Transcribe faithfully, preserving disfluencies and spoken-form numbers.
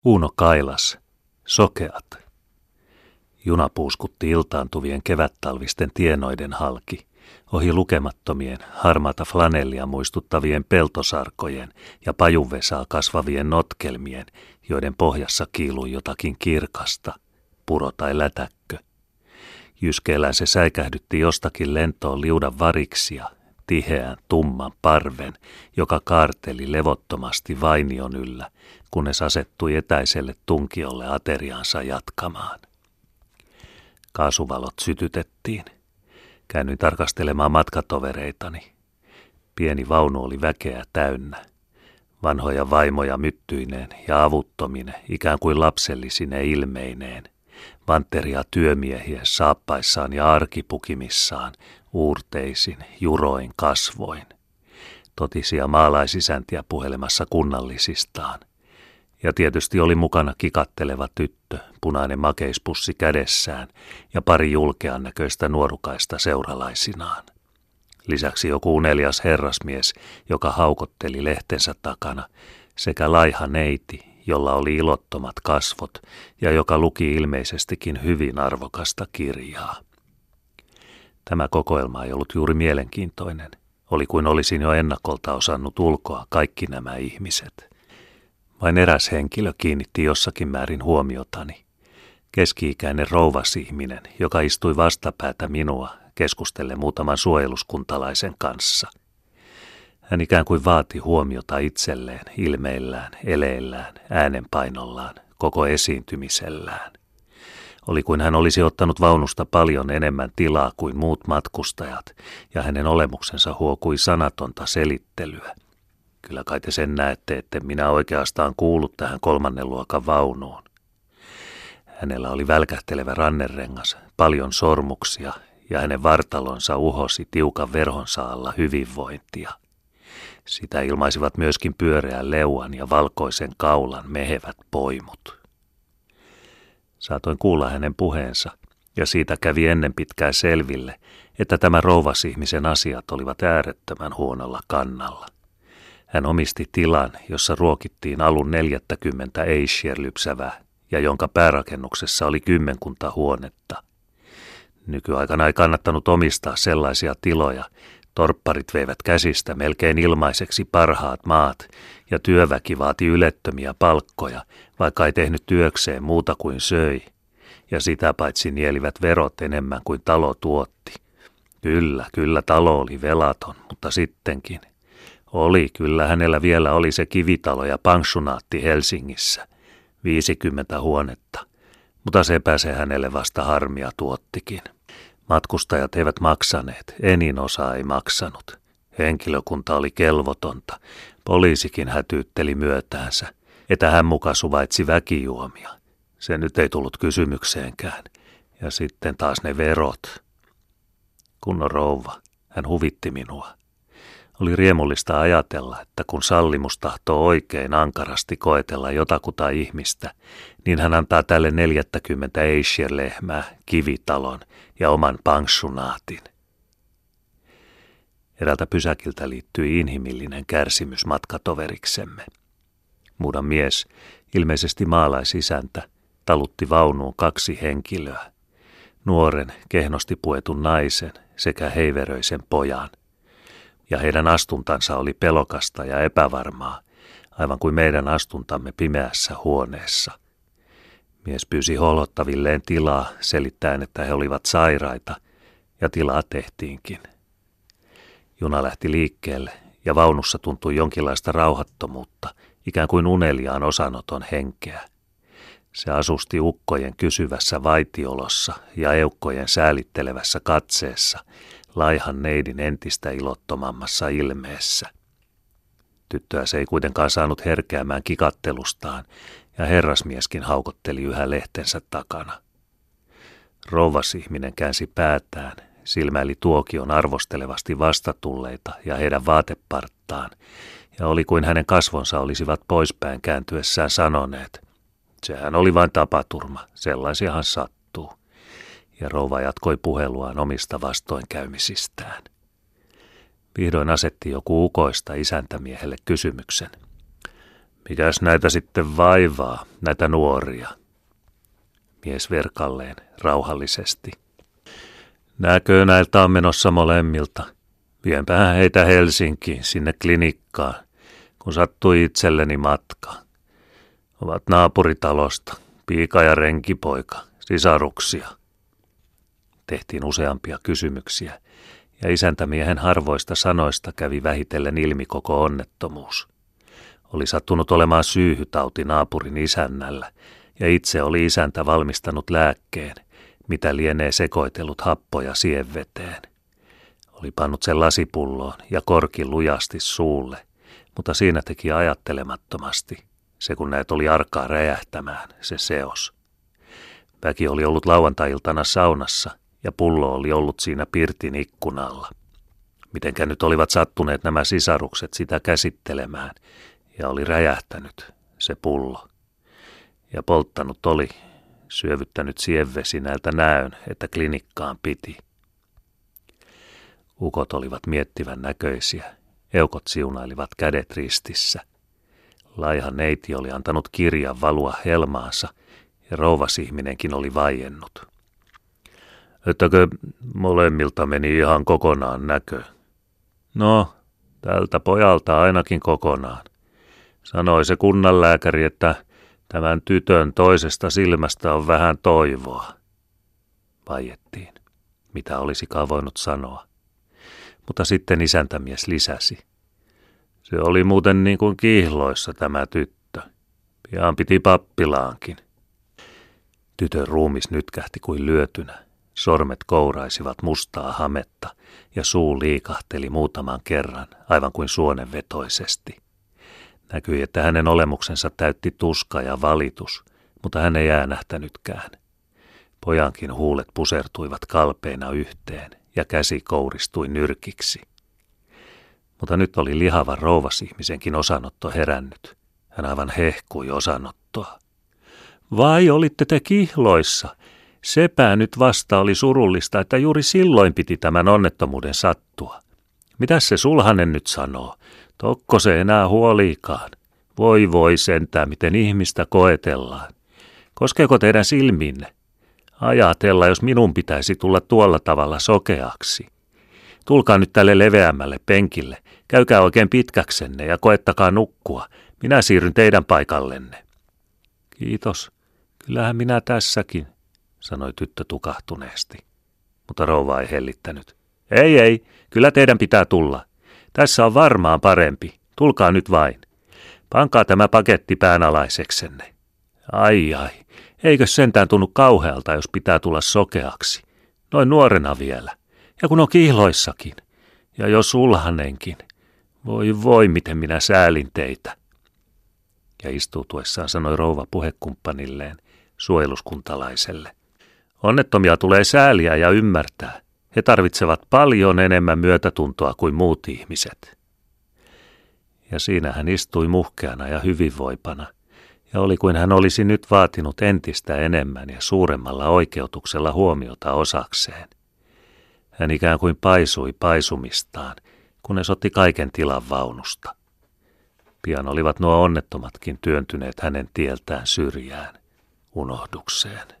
Uuno kailas, sokeat. Juna puuskutti iltaantuvien kevättalvisten tienoiden halki, ohi lukemattomien harmaata flanellia muistuttavien peltosarkojen ja pajunvesaa kasvavien notkelmien, joiden pohjassa kiilui jotakin kirkasta, puro tai lätäkkö. Jyskeellään se säikähdytti jostakin lentoon liudan variksia, tiheän, tumman parven, joka kaarteli levottomasti vainion yllä, kunnes asettui etäiselle tunkiolle ateriansa jatkamaan. Kaasuvalot sytytettiin. Käännyin tarkastelemaan matkatovereitani. Pieni vaunu oli väkeä täynnä. Vanhoja vaimoja myttyineen ja avuttomine, ikään kuin lapsellisine ilmeineen. Vanteria työmiehiä saappaissaan ja arkipukimissaan, uurteisin, juroin kasvoin. Totisia maalaisisäntiä puhelemassa kunnallisistaan. Ja tietysti oli mukana kikatteleva tyttö, punainen makeispussi kädessään ja pari julkean näköistä nuorukaista seuralaisinaan. Lisäksi joku unelias herrasmies, joka haukotteli lehtensä takana, sekä laiha neiti, jolla oli ilottomat kasvot ja joka luki ilmeisestikin hyvin arvokasta kirjaa. Tämä kokoelma ei ollut juuri mielenkiintoinen. Oli kuin olisin jo ennakolta osannut ulkoa kaikki nämä ihmiset. Vain eräs henkilö kiinnitti jossakin määrin huomiotani. Keski-ikäinen rouvasihminen, joka istui vastapäätä minua keskustellen muutaman suojeluskuntalaisen kanssa. Hän ikään kuin vaati huomiota itselleen, ilmeillään, eleillään, äänenpainollaan, koko esiintymisellään. Oli kuin hän olisi ottanut vaunusta paljon enemmän tilaa kuin muut matkustajat, ja hänen olemuksensa huokui sanatonta selittelyä. Kyllä kai te sen näette, että minä oikeastaan kuulu tähän kolmannen luokan vaunuun. Hänellä oli välkähtelevä rannerengas, paljon sormuksia, ja hänen vartalonsa uhosi tiukan verhonsa alla hyvinvointia. Sitä ilmaisivat myöskin pyöreän leuan ja valkoisen kaulan mehevät poimut. Saatoin kuulla hänen puheensa, ja siitä kävi ennen pitkää selville, että tämä rouvasihmisen asiat olivat äärettömän huonolla kannalla. Hän omisti tilan, jossa ruokittiin alun neljättäkymmentä Eicher-lypsävää ja jonka päärakennuksessa oli kymmenkunta huonetta. Nykyaikana ei kannattanut omistaa sellaisia tiloja. Torpparit veivät käsistä melkein ilmaiseksi parhaat maat ja työväki vaati ylettömiä palkkoja, vaikka ei tehnyt työkseen muuta kuin söi. Ja sitä paitsi nielivät verot enemmän kuin talo tuotti. Kyllä, kyllä talo oli velaton, mutta sittenkin. Oli, kyllä hänellä vielä oli se kivitalo ja pensionaatti Helsingissä, viisikymmentä huonetta, mutta sepä se hänelle vasta harmia tuottikin. Matkustajat eivät maksaneet, enin osa ei maksanut. Henkilökunta oli kelvotonta, poliisikin hätyytteli myötäänsä, että hän muka suvaitsi väkijuomia. Se nyt ei tullut kysymykseenkään. Ja sitten taas ne verot. Kunnon rouva, hän huvitti minua. Oli riemullista ajatella, että kun sallimus tahtoo oikein ankarasti koetella jotakuta ihmistä, niin hän antaa tälle neljättäkymmentä Eicher-lehmää, kivitalon ja oman pensionaatin. Eräältä pysäkiltä liittyi inhimillinen kärsimys matkatoveriksemme. Muudan mies, ilmeisesti maalaisisäntä, talutti vaunuun kaksi henkilöä. Nuoren, kehnosti puetun naisen sekä heiveröisen pojan. Ja heidän astuntansa oli pelokasta ja epävarmaa, aivan kuin meidän astuntamme pimeässä huoneessa. Mies pyysi holhottavilleen tilaa, selittäen, että he olivat sairaita, ja tilaa tehtiinkin. Juna lähti liikkeelle, ja vaunussa tuntui jonkinlaista rauhattomuutta, ikään kuin uneliaan osanoton henkeä. Se asusti ukkojen kysyvässä vaitiolossa ja eukkojen säälittelevässä katseessa, laihan neidin entistä ilottomammassa ilmeessä. Tyttöä se ei kuitenkaan saanut herkeämään kikattelustaan, ja herrasmieskin haukotteli yhä lehtensä takana. Rouvasihminen käänsi päätään, silmäili tuokion arvostelevasti vastatulleita ja heidän vaateparttaan, ja oli kuin hänen kasvonsa olisivat poispäin kääntyessään sanoneet, sehän oli vain tapaturma, sellaisiahan sattuu. Ja rouva jatkoi puheluaan omista vastoinkäymisistään. Vihdoin asetti joku ukoista isäntämiehelle kysymyksen. Mikäs näitä sitten vaivaa, näitä nuoria? Mies verkalleen rauhallisesti. Näkö näiltä on menossa molemmilta. Vienpähän heitä Helsinkiin, sinne klinikkaan, kun sattui itselleni matka. Ovat naapuritalosta, piika ja renkipoika, sisaruksia. Tehtiin useampia kysymyksiä, ja isäntämiehen harvoista sanoista kävi vähitellen ilmi koko onnettomuus. Oli sattunut olemaan syyhytauti naapurin isännällä, ja itse oli isäntä valmistanut lääkkeen, mitä lienee sekoitellut happoja sienveteen. Oli pannut sen lasipulloon ja korki lujasti suulle, mutta siinä teki ajattelemattomasti, se kun näet oli arkaa räjähtämään, se seos. Väki oli ollut lauantai-iltana saunassa, ja pullo oli ollut siinä pirtin ikkunalla. Mitenkä nyt olivat sattuneet nämä sisarukset sitä käsittelemään, ja oli räjähtänyt se pullo. Ja polttanut oli, syövyttänyt sienvesi näiltä näön, että klinikkaan piti. Ukot olivat miettivän näköisiä, eukot siunailivat kädet ristissä. Laiha neiti oli antanut kirjan valua helmaansa, ja rouvasihminenkin oli vaiennut. Ettäkö molemmilta meni ihan kokonaan näkö? No, tältä pojalta ainakin kokonaan. Sanoi se kunnanlääkäri, että tämän tytön toisesta silmästä on vähän toivoa. Vaiettiin, mitä olisikaan voinut sanoa. Mutta sitten isäntämies lisäsi. Se oli muuten niin kuin kihloissa tämä tyttö. Pian piti pappilaankin. Tytön ruumis nytkähti kuin lyötynä. Sormet kouraisivat mustaa hametta ja suu liikahteli muutaman kerran, aivan kuin suonenvetoisesti. Näkyi, että hänen olemuksensa täytti tuska ja valitus, mutta hän ei äänähtänytkään. Pojankin huulet pusertuivat kalpeina yhteen ja käsi kouristui nyrkiksi. Mutta nyt oli lihavan rouvasihmisenkin osanotto herännyt. Hän aivan hehkui osanottoa. Vai olitte te kihloissa? Sepä nyt vasta oli surullista, että juuri silloin piti tämän onnettomuuden sattua. Mitäs se sulhanen nyt sanoo? Tokko se enää huoliikaan? Voi voi sentään, miten ihmistä koetellaan. Koskeeko teidän silminne? Ajatella, jos minun pitäisi tulla tuolla tavalla sokeaksi. Tulkaa nyt tälle leveämmälle penkille, käykää oikein pitkäksenne ja koettakaa nukkua. Minä siirryn teidän paikallenne. Kiitos, kyllähän minä tässäkin, sanoi tyttö tukahtuneesti. Mutta rouva ei hellittänyt. Ei, ei, kyllä teidän pitää tulla. Tässä on varmaan parempi. Tulkaa nyt vain. Pankaa tämä paketti päänalaiseksenne. Ai ai, eikö sentään tunnu kauhealta, jos pitää tulla sokeaksi? Noin nuorena vielä. Ja kun on kihloissakin. Ja jos sulhanenkin. Voi voi, miten minä säälin teitä. Ja istuutuessaan sanoi rouva puhekumppanilleen, suojeluskuntalaiselle. Onnettomia tulee sääliä ja ymmärtää. He tarvitsevat paljon enemmän myötätuntoa kuin muut ihmiset. Ja siinä hän istui muhkeana ja hyvinvoipana, ja oli kuin hän olisi nyt vaatinut entistä enemmän ja suuremmalla oikeutuksella huomiota osakseen. Hän ikään kuin paisui paisumistaan, kunnes otti kaiken tilan vaunusta. Pian olivat nuo onnettomatkin työntyneet hänen tieltään syrjään, unohdukseen.